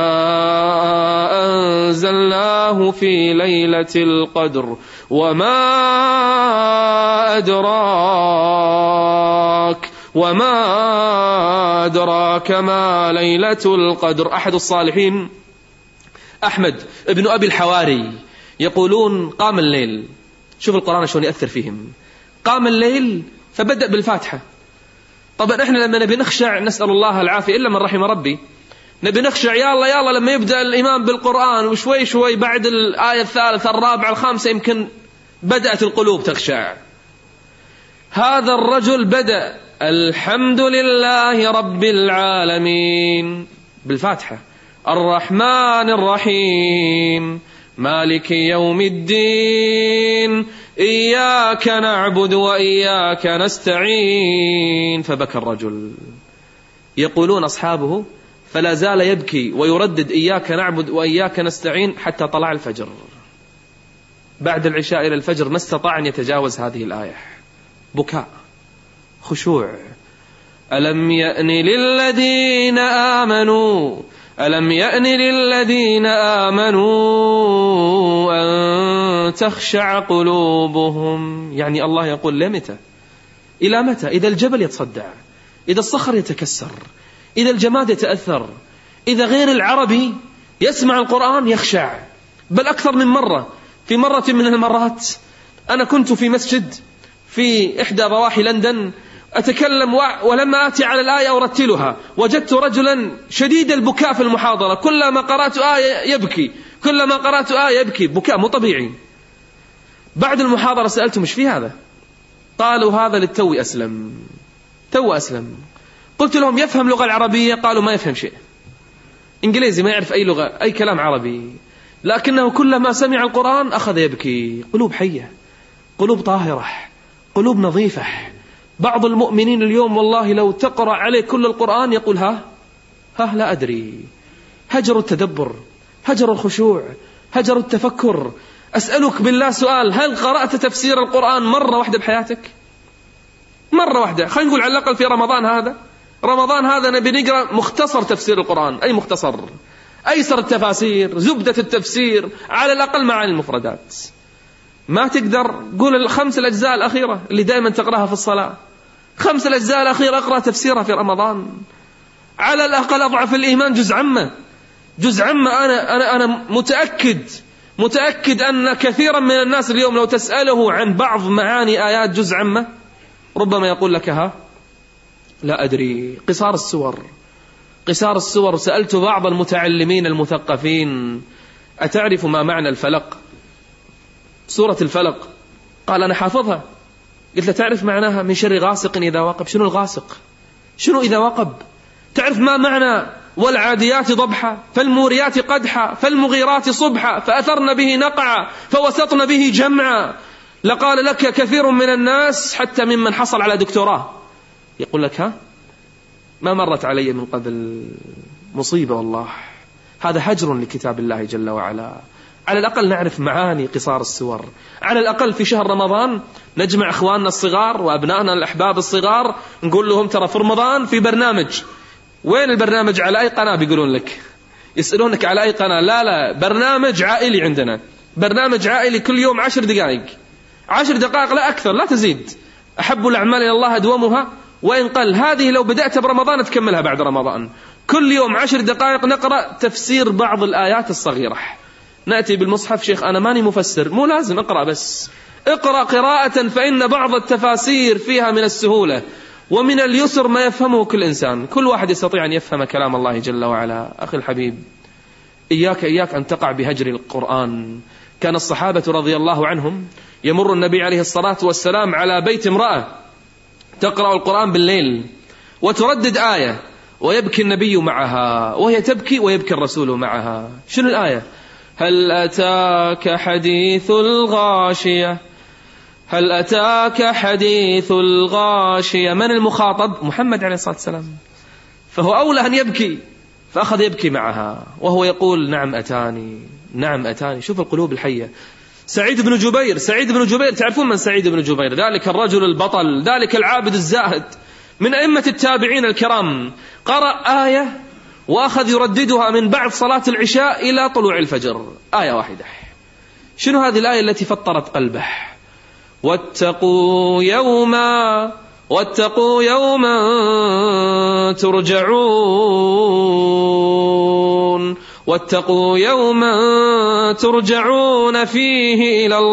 أنزلناه في ليلة القدر وما أدراك وما أدراك ما ليلة القدر. أحد الصالحين أحمد ابن أبي الحواري يقولون: قام الليل. شوف القرآن شلون يأثر فيهم. قام الليل فبدأ بالفاتحة. طبعا احنا لما نبي نخشع نسأل الله العافية إلا من رحم ربي، نبي نخشع يا الله يا الله لما يبدأ الإمام بالقرآن، وشوي شوي بعد الآية الثالثة الرابعة الخامسة يمكن بدأت القلوب تخشع. هذا الرجل بدأ: الحمد لله رب العالمين بالفاتحة، الرحمن الرحيم مالك يوم الدين إياك نعبد وإياك نستعين. فبكى الرجل. يقولون أصحابه: فلا زال يبكي ويردد إياك نعبد وإياك نستعين حتى طلع الفجر. بعد العشاء إلى الفجر ما استطاع أن يتجاوز هذه الآية. بكاء، خشوع. ألم يأن للذين آمنوا ألم يأن للذين آمنوا أن تخشع قلوبهم. يعني الله يقول: لمتى؟ إلى متى؟ إذا الجبل يتصدع، إذا الصخر يتكسر، إذا الجماد يتأثر، إذا غير العربي يسمع القرآن يخشع. بل أكثر من مرة. في مرة من المرات أنا كنت في مسجد في إحدى ضواحي لندن أتكلم، ولما آتي على الآية أرتلها وجدت رجلا شديد البكاء في المحاضرة. كلما قرأت آية يبكي، كلما قرأت آية يبكي، بكاء مو طبيعي. بعد المحاضرة سألته: مش في هذا؟ قالوا: هذا للتو أسلم، تو أسلم. قلت لهم: يفهم لغة العربية؟ قالوا: ما يفهم شيء، إنجليزي، ما يعرف أي لغة، أي كلام عربي، لكنه كلما سمع القرآن أخذ يبكي. قلوب حية، قلوب طاهرة، قلوب نظيفة. بعض المؤمنين اليوم والله لو تقرأ عليه كل القرآن يقول: ها ها لا أدري. هجر التدبر، هجر الخشوع، هجر التفكر. أسألك بالله سؤال: هل قرأت تفسير القرآن مرة واحدة بحياتك؟ مرة واحدة. خلينا نقول على الأقل في رمضان هذا. رمضان هذا نبي نقرأ مختصر تفسير القرآن. أي مختصر؟ أيسر التفاسير، زبدة التفسير، على الأقل معاني المفردات. ما تقدر قول الخمس الأجزاء الأخيرة اللي دائما تقرأها في الصلاة، خمس الأجزاء الأخيرة أقرأ تفسيرها في رمضان. على الأقل أضعف الإيمان جزء عامة، جزء عامة. أنا أنا أنا متأكد متأكد أن كثيرا من الناس اليوم لو تسأله عن بعض معاني آيات جزء عامة ربما يقول لك: ها لا أدري. قصار السور، قصار السور. سألت بعض المتعلمين المثقفين: أتعرف ما معنى الفلق؟ سورة الفلق. قال: أنا حافظها. قلت له: تعرف معناها؟ من شر غاسق إذا وقب. شنو الغاسق؟ شنو إذا وقب؟ تعرف ما معنى والعاديات ضبحا فالموريات قدحا فالمغيرات صبحا فأثرن به نقعا فوسطن به جمعا. لقال لك كثير من الناس حتى ممن حصل على دكتوراه يقول لك ها ما مرت علي من قبل مصيبة والله. هذا هجر لكتاب الله جل وعلا. على الأقل نعرف معاني قصار السور، على الأقل في شهر رمضان نجمع أخواننا الصغار وأبنائنا الأحباب الصغار نقول لهم ترى في رمضان في برنامج. وين البرنامج؟ على أي قناة؟ بيقولون لك يسألونك على أي قناة. لا لا برنامج عائلي عندنا، برنامج عائلي كل يوم عشر دقائق عشر دقائق لا أكثر لا تزيد. أحب الأعمال إلى الله أدومها وإن قل. هذه لو بدأت برمضان تكملها بعد رمضان. كل يوم عشر دقائق نقرأ تفسير بعض الآيات الصغيرة. نأتي بالمصحف شيخ أنا ماني مفسر، مو لازم اقرأ، بس اقرأ قراءة فإن بعض التفاسير فيها من السهولة ومن اليسر ما يفهمه كل إنسان. كل واحد يستطيع أن يفهم كلام الله جل وعلا. أخي الحبيب إياك إياك أن تقع بهجر القرآن. كان الصحابة رضي الله عنهم يمر النبي عليه الصلاة والسلام على بيت امرأة تقرأ القرآن بالليل وتردد آية ويبكي النبي معها وهي تبكي ويبكي الرسول معها. شنو الآية؟ هل أتاك حديث الغاشية هل أتاك حديث الغاشية. من المخاطب؟ محمد عليه الصلاة والسلام. فهو أولى أن يبكي فأخذ يبكي معها وهو يقول نعم أتاني نعم أتاني. شوف القلوب الحية. سعيد بن جبير سعيد بن جبير تعرفون من سعيد بن جبير؟ ذلك الرجل البطل، ذلك العابد الزاهد من أئمة التابعين الكرام. قرأ آية وأخذ يرددها من بعد صلاة العشاء إلى طلوع الفجر. آية واحدة. شنو هذه الآية التي فطرت قلبه؟ واتقوا يوما واتقوا يوما ترجعون واتقوا يوما ترجعون فيه إلى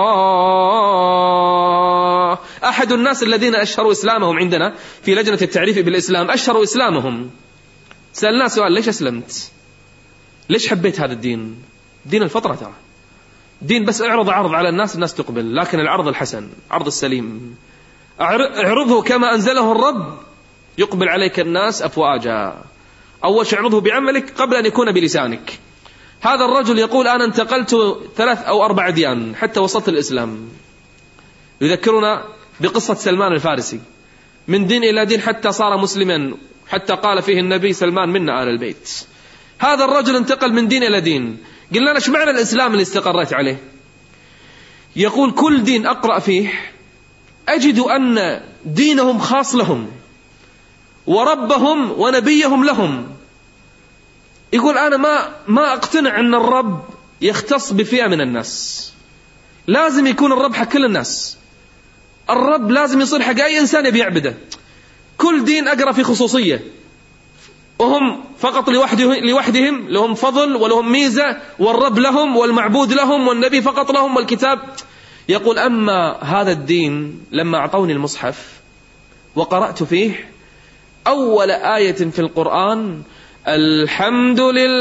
الله. أحد الناس الذين أشهروا إسلامهم عندنا في لجنة التعريف بالإسلام أشهروا إسلامهم. سألنا سؤال ليش أسلمت؟ ليش حبيت هذا الدين؟ دين الفطرة ترى. دين بس اعرض عرض على الناس الناس تقبل، لكن العرض الحسن عرض السليم اعرضه كما أنزله الرب يقبل عليك الناس أفواجا. أول شيء اعرضه بعملك قبل أن يكون بلسانك. هذا الرجل يقول أنا انتقلت ثلاث أو أربع أديان حتى وصلت الإسلام. يذكرنا بقصة سلمان الفارسي من دين إلى دين حتى صار مسلما، حتى قال فيه النبي سلمان منا آل البيت. هذا الرجل انتقل من دين إلى دين. قلنا له ايش معنى الإسلام اللي استقريت عليه؟ يقول كل دين أقرأ فيه أجد أن دينهم خاص لهم وربهم ونبيهم لهم. يقول أنا ما ما أقتنع أن الرب يختص بفئة من الناس. لازم يكون الرب حق كل الناس. الرب لازم يصير حق أي إنسان يبي يعبده. كل دين أقرأ في خصوصية وهم فقط لوحدهم, لوحدهم لهم فضل ولهم ميزة، والرب لهم والمعبود لهم والنبي فقط لهم والكتاب. يقول أما هذا الدين لما أعطوني المصحف وقرأت فيه أول آية في القرآن الحمد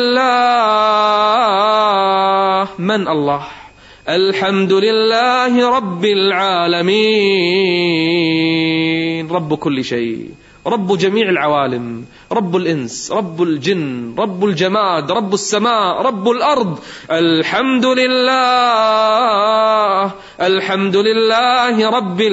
لله. من الله؟ الحمد لله رب العالمين. رب كل شيء، رب جميع العوالم، رب الإنس، رب الجن، رب الجماد، رب السماء، رب الأرض. الحمد لله الحمد لله رب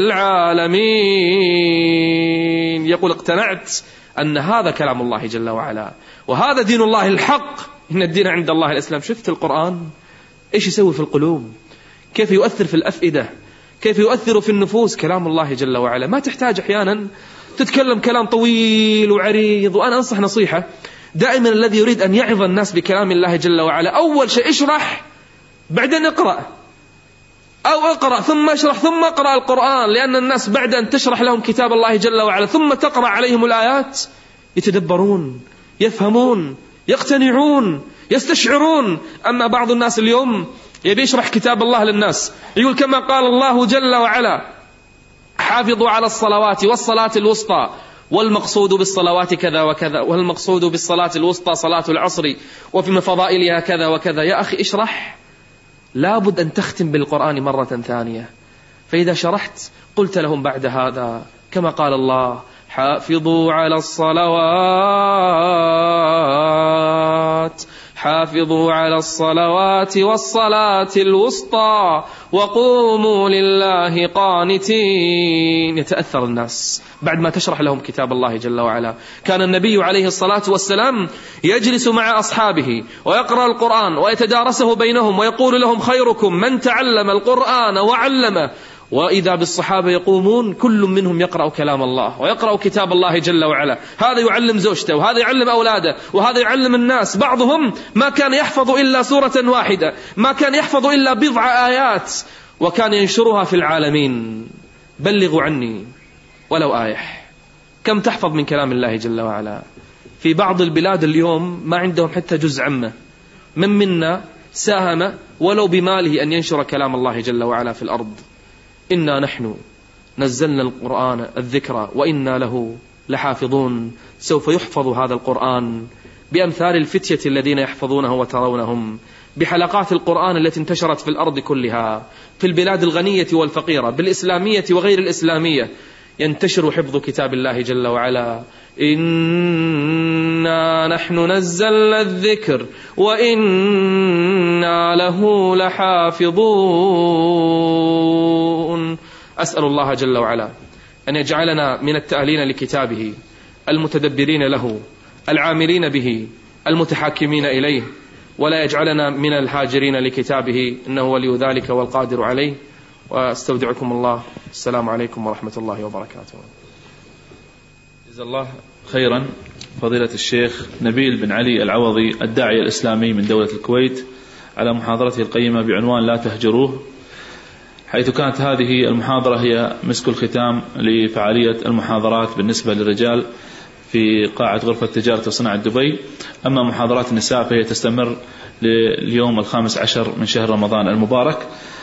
العالمين. يقول اقتنعت أن هذا كلام الله جل وعلا وهذا دين الله الحق، إن الدين عند الله الإسلام. شفت القرآن إيش يسوي في القلوب، كيف يؤثر في الأفئدة، كيف يؤثر في النفوس. كلام الله جل وعلا ما تحتاج أحيانا تتكلم كلام طويل وعريض. وأنا أنصح نصيحة دائما الذي يريد أن يعظ الناس بكلام الله جل وعلا أول شيء اشرح بعدين اقرأ، أو اقرأ ثم اشرح ثم اقرأ القرآن، لأن الناس بعد أن تشرح لهم كتاب الله جل وعلا ثم تقرأ عليهم الآيات يتدبرون يفهمون يقتنعون يستشعرون. أما بعض الناس اليوم يبي يشرح كتاب الله للناس، يقول كما قال الله جل وعلا حافظوا على الصلوات والصلاة الوسطى، والمقصود بالصلوات كذا وكذا، والمقصود بالصلاة الوسطى صلاة العصر وفي فضائلها كذا وكذا. يا أخي اشرح، لابد أن تختم بالقرآن مرة ثانية. فإذا شرحت قلت لهم بعد هذا كما قال الله حافظوا على الصلوات حافظوا على الصلوات والصلاة الوسطى وقوموا لله قانتين. يتأثر الناس بعد ما تشرح لهم كتاب الله جل وعلا. كان النبي عليه الصلاة والسلام يجلس مع أصحابه ويقرأ القرآن ويتدارسه بينهم ويقول لهم خيركم من تعلم القرآن وعلمه، وإذا بالصحابة يقومون كل منهم يقرأ كلام الله ويقرأ كتاب الله جل وعلا. هذا يعلم زوجته وهذا يعلم أولاده وهذا يعلم الناس. بعضهم ما كان يحفظ إلا سورة واحدة، ما كان يحفظ إلا بضع آيات، وكان ينشرها في العالمين. بلغوا عني ولو آية. كم تحفظ من كلام الله جل وعلا؟ في بعض البلاد اليوم ما عندهم حتى جزء عامة. من منا ساهم ولو بماله أن ينشر كلام الله جل وعلا في الأرض. إنا نحن نزلنا القرآن الذكر وإنا له لحافظون. سوف يحفظ هذا القرآن بأمثال الفتية الذين يحفظونه وترونهم، بحلقات القرآن التي انتشرت في الأرض كلها، في البلاد الغنية والفقيرة، بالإسلامية وغير الإسلامية، ينتشر حفظ كتاب الله جل وعلا. إنا نحن نزلنا الذكر وإنا له لحافظون. أسأل الله جل وعلا أن يجعلنا من التألين لكتابه، المتدبرين له، العاملين به، المتحاكمين إليه، ولا يجعلنا من الهاجرين لكتابه، إنه ولي ذلك والقادر عليه. واستودعكم الله. السلام عليكم ورحمة الله وبركاته. جزا الله خيرا فضيلة الشيخ نبيل بن علي العوضي الداعية الإسلامي من دولة الكويت على محاضرته القيمة بعنوان لا تهجروه، حيث كانت هذه المحاضرة هي مسك الختام لفعالية المحاضرات بالنسبة للرجال في قاعة غرفة تجارة وصناعة دبي. أما محاضرات النساء فهي تستمر لليوم الخامس عشر من شهر رمضان المبارك.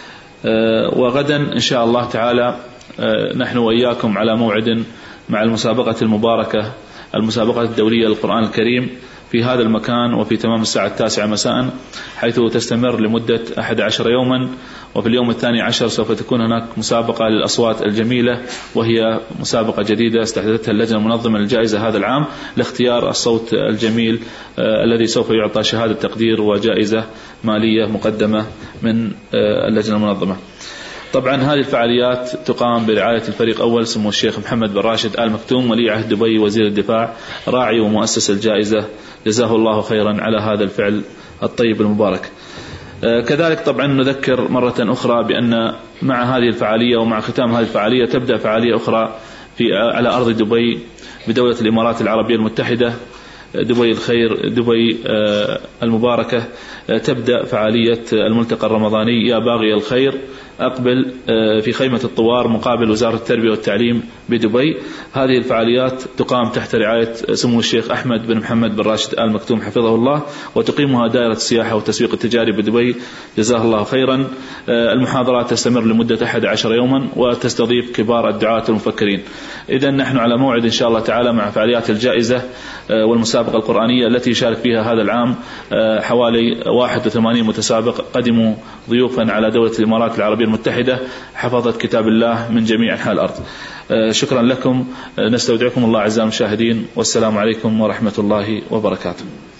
وغدا إن شاء الله تعالى نحن وإياكم على موعد مع المسابقة المباركة، المسابقة الدولية للقرآن الكريم، في هذا المكان وفي تمام الساعة التاسعة مساء، حيث تستمر لمدة أحد عشر يوما. وفي اليوم الثاني عشر سوف تكون هناك مسابقة للأصوات الجميلة، وهي مسابقة جديدة استحدثتها اللجنة المنظمة للجائزة هذا العام لاختيار الصوت الجميل آه الذي سوف يعطى شهادة تقدير وجائزة مالية مقدمة من آه اللجنة المنظمة. طبعا هذه الفعاليات تقام برعاية الفريق أول سمو الشيخ محمد بن راشد آل مكتوم ولي عهد دبي وزير الدفاع راعي ومؤسس الجائزة، جزاه الله خيرا على هذا الفعل الطيب المبارك. كذلك طبعا نذكر مرة أخرى بأن مع هذه الفعالية ومع ختام هذه الفعالية تبدأ فعالية أخرى في على أرض دبي بدولة الإمارات العربية المتحدة، دبي الخير، دبي المباركة. تبدأ فعالية الملتقى الرمضاني يا باغي الخير أقبل في خيمة الطوار مقابل وزارة التربية والتعليم بدبي. هذه الفعاليات تقام تحت رعاية سمو الشيخ أحمد بن محمد بن راشد آل مكتوم حفظه الله، وتقيمها دائرة السياحة والتسويق التجاري بدبي، جزاه الله خيرا. المحاضرات تستمر لمدة أحد عشر يوما وتستضيف كبار الدعاة المفكرين. إذن نحن على موعد إن شاء الله تعالى مع فعاليات الجائزة والمسابقة القرآنية التي يشارك فيها هذا العام حوالي واحد وثمانين متسابق قدموا ضيوفا على دولة الإمارات العربية المتحدة حفظت كتاب الله من جميع أنحاء الأرض. شكرا لكم، نستودعكم الله أعزائي المشاهدين، والسلام عليكم ورحمة الله وبركاته.